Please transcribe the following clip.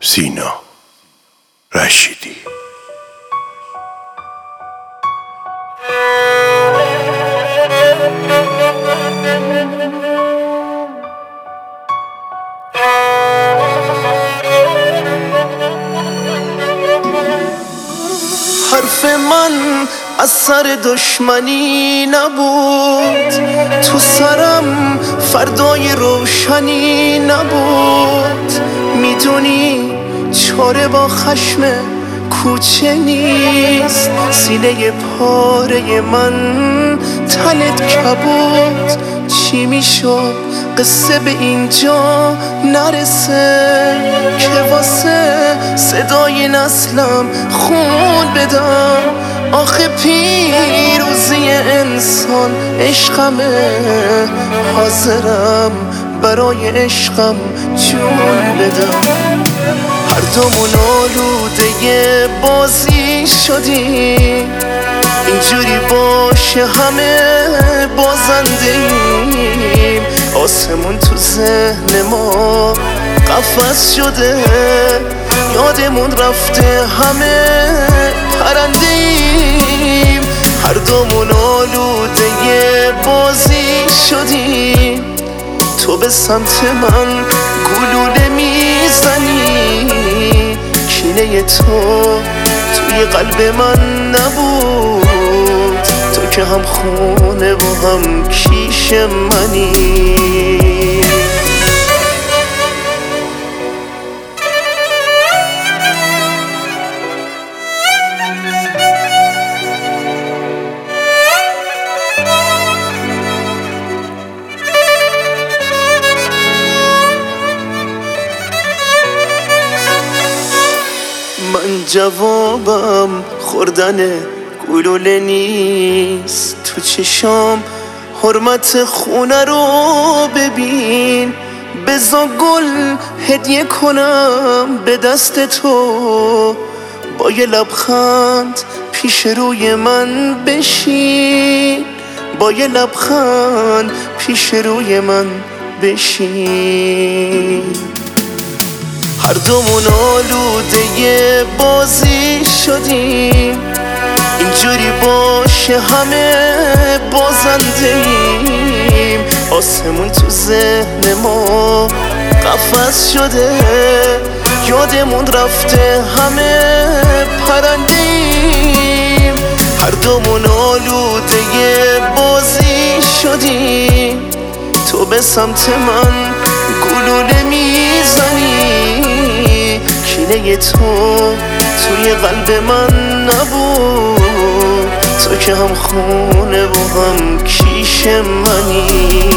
سینا رشیدی. حرف من از سر دشمنی نبود، تو سرم فردای روشنی نبود. میدونی چاره با خشم کوچه نیست، سینه پاره من تنت کبود. چی میشد قصه به اینجا نرسه که واسه صدای نسلم خون بدم؟ آخه پیروزی انسان عشقمه، حاضرم برای عشقم جون بدم. هر دومون آلوده بازی شدیم، اینجوری باشه همه بازنده ایم. آسمون تو ذهن ما قفس شده، یادمون رفته همه پرنده ایم. هر دومون آلوده بازی شدیم، تو به سمت من گلوله میزنی. کینه تو توی قلب من نبود، تو که هم خونه و هم کیش منی. من جوابم خوردن گلوله نیست، تو چشام حرمت خونه رو ببین. بذار گل هدیه کنم به دست تو، با یه لبخند پیش روی من بشین. با یه لبخند پیش روی من بشین. هر دومون آلوده بازی شدیم، اینجوری باشه همه بازنده ایم. آسمون تو ذهن ما قفس شده، یادمون رفته همه پرنده ایم. هر دومون آلوده بازی شدیم، تو به سمت من گلوله میزنی. کینه تو توی قلب من نبود، تو که هم خونه و هم کیش منی.